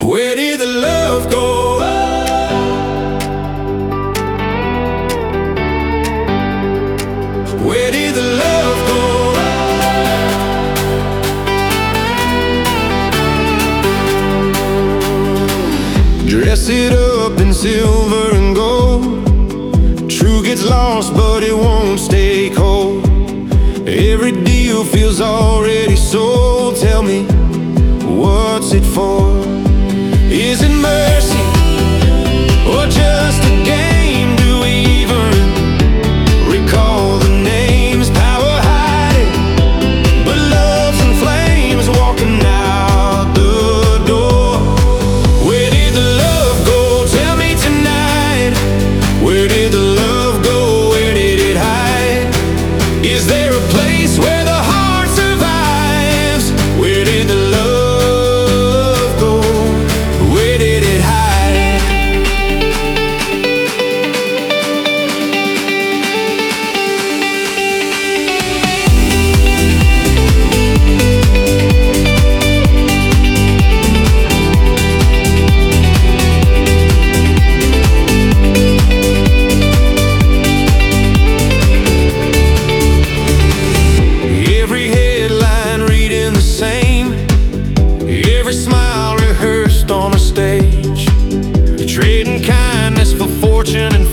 Where did the love go? Where did the love go? Dress it up in silver and gold. True gets lost, but it won't stay cold. Every deal feels already sold. Tell me, what's it for? Is it mercy or just a game? Do we even recall the names? Power hiding, but love's in flames, walking out the door. Where did the love go? Tell me tonight. Where did the love go? Where did it hide? Is there a place where the heart survives? Where did the love go? Where did it hide? Every headline reading the same, every smile rehearsed on a stage, trading kindness for fortune and